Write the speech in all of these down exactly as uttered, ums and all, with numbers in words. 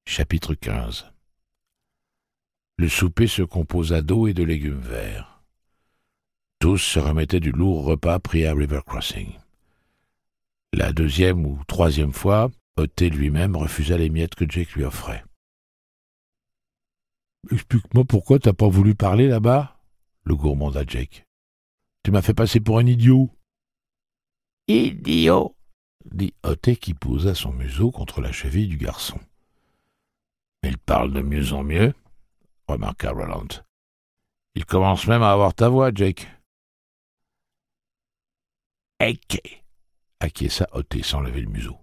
Chapitre quinze. Le souper se composa d'eau et de légumes verts. Tous se remettaient du lourd repas pris à River Crossing. La deuxième ou troisième fois, Otté lui-même refusa les miettes que Jake lui offrait. « Explique-moi pourquoi t'as pas voulu parler là-bas ?» le gourmanda Jake. « Tu m'as fait passer pour un idiot. »« Idiot !» dit Otté qui posa son museau contre la cheville du garçon. « Il parle de mieux en mieux, » remarqua Roland. « Il commence même à avoir ta voix, Jake. »« Eke !» acquiesça Otté sans lever le museau.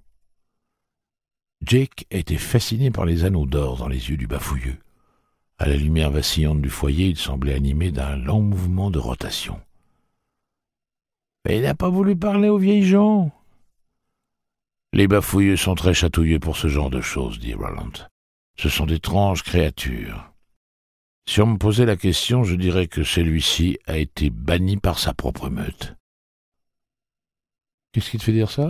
Jake était fasciné par les anneaux d'or dans les yeux du bafouilleux. À la lumière vacillante du foyer, il semblait animé d'un lent mouvement de rotation. « Mais il n'a pas voulu parler aux vieilles gens !»« Les bafouilleux sont très chatouilleux pour ce genre de choses, » dit Roland. « Ce sont d'étranges créatures. Si on me posait la question, je dirais que celui-ci a été banni par sa propre meute. » « Qu'est-ce qui te fait dire ça ?»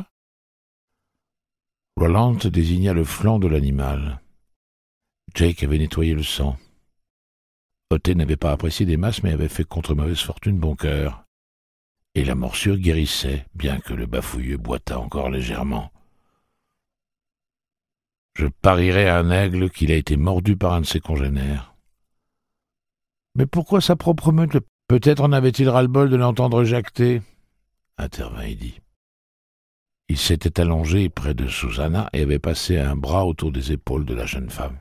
Roland désigna le flanc de l'animal. Jake avait nettoyé le sang. Otté n'avait pas apprécié des masses, mais avait fait contre mauvaise fortune bon cœur. Et la morsure guérissait, bien que le bafouilleux boitât encore légèrement. Je parierais à un aigle qu'il a été mordu par un de ses congénères. « Mais pourquoi sa propre meute? Peut-être en avait-il ras-le-bol de l'entendre jacter, » intervint Eddie. Il s'était allongé près de Susanna et avait passé un bras autour des épaules de la jeune femme.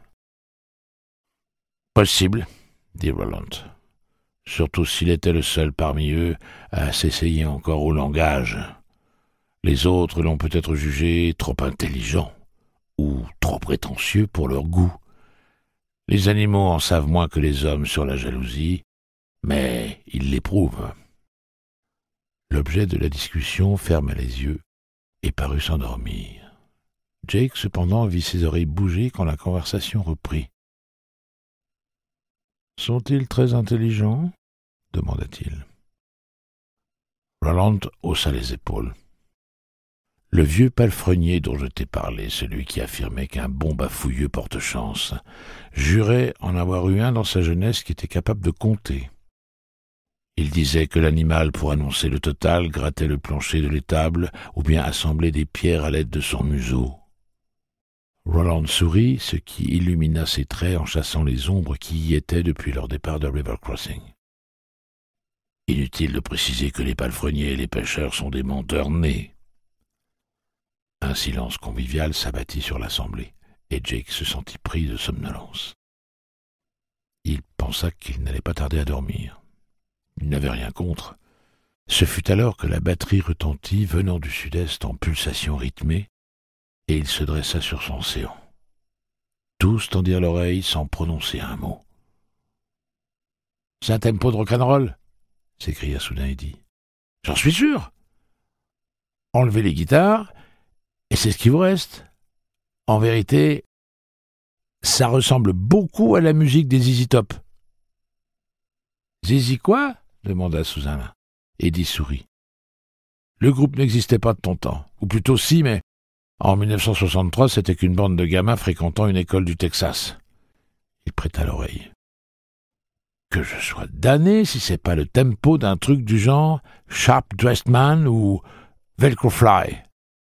« Possible, » dit Roland, surtout s'il était le seul parmi eux à s'essayer encore au langage. Les autres l'ont peut-être jugé trop intelligent ou trop prétentieux pour leur goût. Les animaux en savent moins que les hommes sur la jalousie, mais ils l'éprouvent. L'objet de la discussion ferma les yeux et parut s'endormir. Jake, cependant, vit ses oreilles bouger quand la conversation reprit. « Sont-ils très intelligents ?» demanda-t-il. Roland haussa les épaules. Le vieux palefrenier dont je t'ai parlé, celui qui affirmait qu'un bon bafouilleux porte chance, jurait en avoir eu un dans sa jeunesse qui était capable de compter. Il disait que l'animal, pour annoncer le total, grattait le plancher de l'étable ou bien assemblait des pierres à l'aide de son museau. Roland sourit, ce qui illumina ses traits en chassant les ombres qui y étaient depuis leur départ de River Crossing. Inutile de préciser que les palefreniers et les pêcheurs sont des menteurs nés. Un silence convivial s'abattit sur l'assemblée, et Jake se sentit pris de somnolence. Il pensa qu'il n'allait pas tarder à dormir. Il n'avait rien contre. Ce fut alors que la batterie retentit, venant du sud-est en pulsations rythmées, et il se dressa sur son séant. Tous tendirent l'oreille sans prononcer un mot. « C'est un tempo de rock'n'roll !» s'écria soudain Eddie. « J'en suis sûr ! Enlevez les guitares, et c'est ce qui vous reste. En vérité, ça ressemble beaucoup à la musique des Z Z Top. »« Z Z quoi ?» demanda Susanna. Eddie sourit. « Le groupe n'existait pas de ton temps. Ou plutôt si, mais en mille neuf cent soixante-trois, c'était qu'une bande de gamins fréquentant une école du Texas. » Il prêta l'oreille. « Que je sois damné si c'est pas le tempo d'un truc du genre Sharp Dressed Man ou Velcro Fly. »«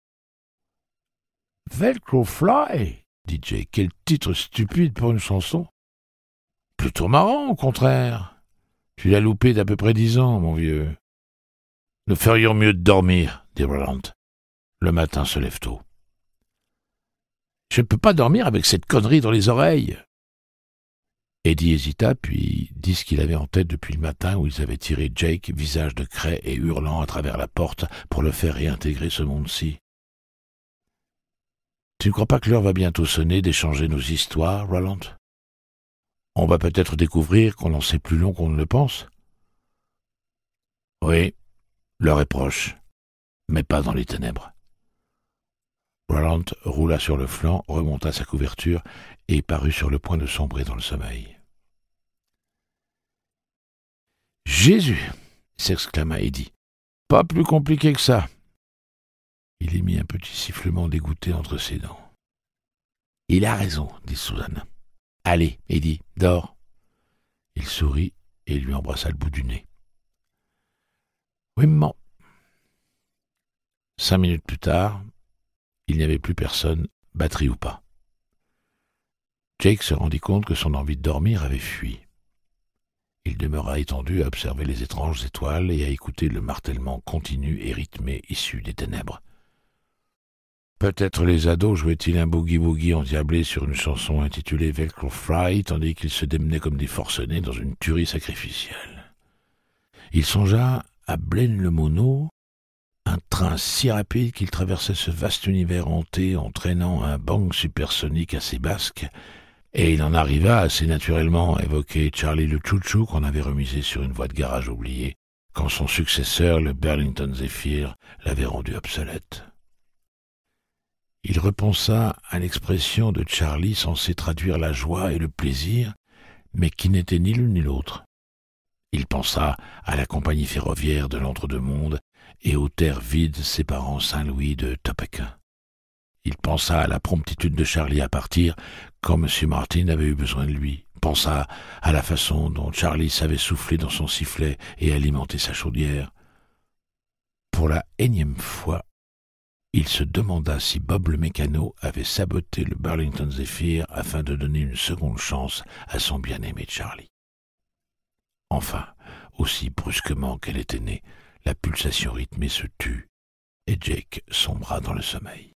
Velcro Fly ?» dit Jake. « Quel titre stupide pour une chanson. Plutôt marrant, au contraire. Tu l'as loupé d'à peu près dix ans, mon vieux. »« Nous ferions mieux de dormir, » dit Roland. « Le matin se lève tôt. »« Je ne peux pas dormir avec cette connerie dans les oreilles. » Eddie hésita, puis dit ce qu'il avait en tête depuis le matin où ils avaient tiré Jake, visage de craie et hurlant à travers la porte pour le faire réintégrer ce monde-ci. « Tu ne crois pas que l'heure va bientôt sonner d'échanger nos histoires, Roland ? On va peut-être découvrir qu'on en sait plus long qu'on ne le pense. » « Oui, l'heure est proche, mais pas dans les ténèbres. » Roland roula sur le flanc, remonta sa couverture et parut sur le point de sombrer dans le sommeil. « Jésus !» s'exclama Eddie. « Pas plus compliqué que ça. » Il émit un petit sifflement dégoûté entre ses dents. Il a raison, dit Susan. Allez, Eddie, dors. Il sourit et lui embrassa le bout du nez. Oui, maman. Cinq minutes plus tard, il n'y avait plus personne, batterie ou pas. Jake se rendit compte que son envie de dormir avait fui. Il demeura étendu à observer les étranges étoiles et à écouter le martèlement continu et rythmé issu des ténèbres. Peut-être les ados jouaient-ils un boogie-woogie endiablé sur une chanson intitulée Velcro Fry, tandis qu'ils se démenaient comme des forcenés dans une tuerie sacrificielle. Il songea à Blaine le Mono, un train si rapide qu'il traversait ce vaste univers hanté en traînant un bang supersonique assez basque, et il en arriva assez naturellement à évoquer Charlie le Chouchou qu'on avait remisé sur une voie de garage oubliée, quand son successeur, le Burlington Zephyr, l'avait rendu obsolète. Il repensa à l'expression de Charlie censée traduire la joie et le plaisir, mais qui n'était ni l'une ni l'autre. Il pensa à la compagnie ferroviaire de l'entre-deux-mondes et aux terres vides séparant Saint-Louis de Topeka. Il pensa à la promptitude de Charlie à partir quand M. Martin avait eu besoin de lui, pensa à la façon dont Charlie savait souffler dans son sifflet et alimenter sa chaudière. Pour la énième fois, il se demanda si Bob le mécano avait saboté le Burlington Zephyr afin de donner une seconde chance à son bien-aimé Charlie. Enfin, aussi brusquement qu'elle était née, la pulsation rythmée se tut et Jake sombra dans le sommeil.